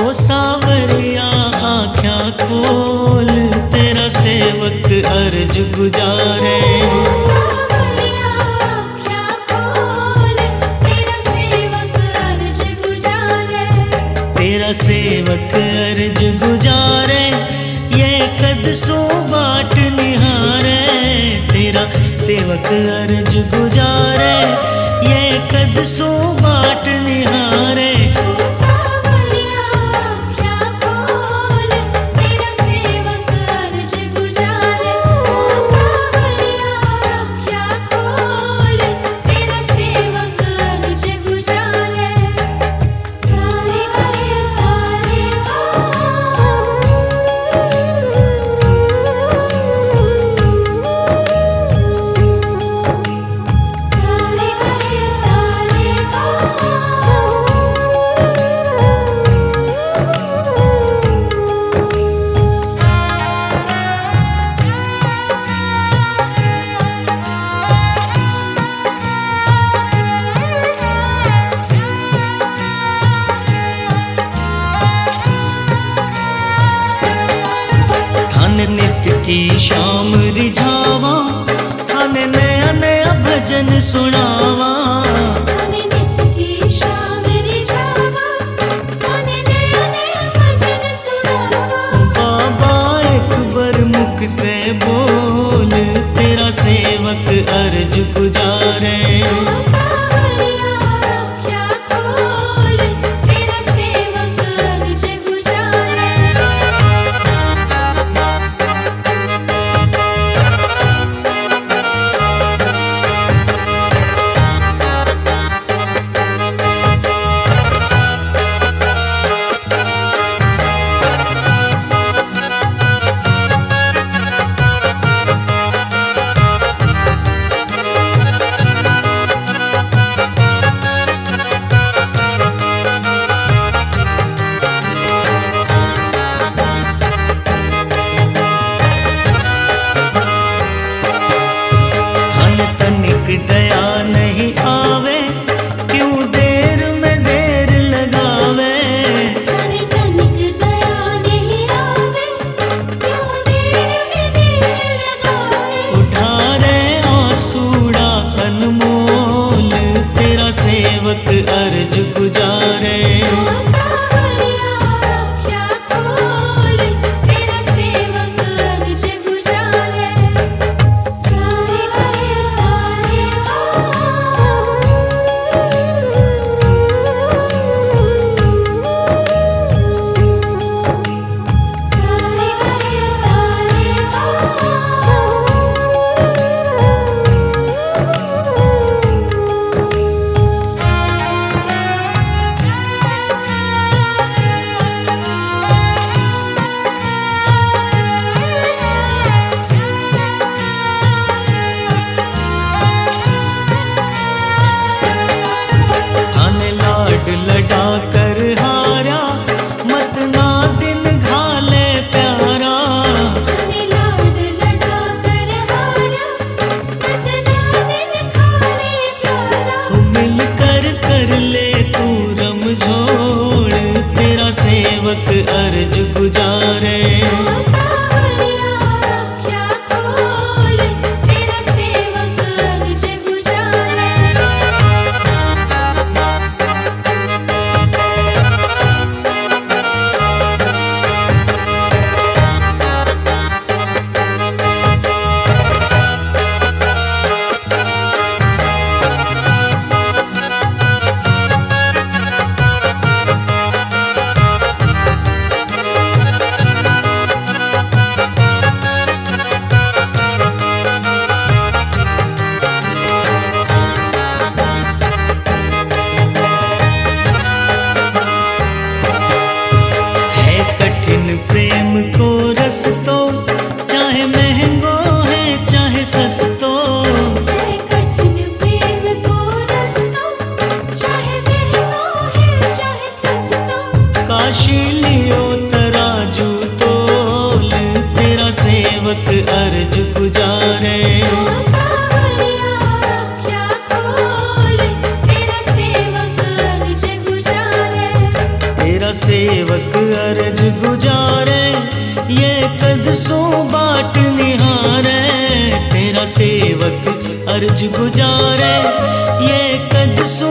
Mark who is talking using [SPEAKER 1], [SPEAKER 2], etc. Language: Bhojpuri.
[SPEAKER 1] सावरिया आँख्या खोल, तेरा सेवक अर्ज गुजारे।
[SPEAKER 2] सावरिया आँख्या खोल, तेरा सेवक अर्ज गुजारे।
[SPEAKER 1] तेरा सेवक अर्ज गुजारे, ये कद सो बाट निहारे। तेरा सेवक अर्ज गुजारे, ये कद सो बाट निहारे। नित्य की शाम रिझावा, थाने नया नया भजन सुनावा।
[SPEAKER 2] थाने नित्य की शाम रिझावा, थाने नया नया भजन सुनावा।
[SPEAKER 1] बाबा एक बार मुख से बोल, तेरा सेवक अर्ज गुजारे।
[SPEAKER 2] सावरिया आँख्या खोल, तेरा सेवक अर्ज गुजारे।
[SPEAKER 1] दया नहीं आवे, क्यों देर में देर लगावे।
[SPEAKER 2] थाने तनिक दया नहीं आवे, क्यों देर में देर लगावे।
[SPEAKER 1] उठा रे आंसूड़ा अनमोल, तेरा सेवक अर्ज गुजारे।
[SPEAKER 2] सावरिया आँख्या खोल, तेरा सेवक अर्ज गुजारे।
[SPEAKER 1] लड़ा कर हारा, मत ना दिन घाले प्यारा।
[SPEAKER 2] थाने लाड लड़ा कर हारा, मत ना दिन घाले प्यारा।
[SPEAKER 1] मिल कर ले तू रमझोड़, तेरा सेवक अर्ज गुजारे।
[SPEAKER 2] सावरिया आँख्या खोल, तेरा सेवक अर्ज गुजारे।
[SPEAKER 1] प्रेम को रस तो, चाहे महंगो है चाहे सस्तो।
[SPEAKER 2] है कठिन प्रेम को रस तो, चाहे महंगो है चाहे सस्तो।
[SPEAKER 1] काशी लियो तराजू तोल, तेरा सेवक अर्ज गुजारे।
[SPEAKER 2] सावरिया आँख्या खोल, तेरा सेवक अर्ज गुजारे।
[SPEAKER 1] तेरा सेवक सेवक अर्ज गुजारे। ये कद सो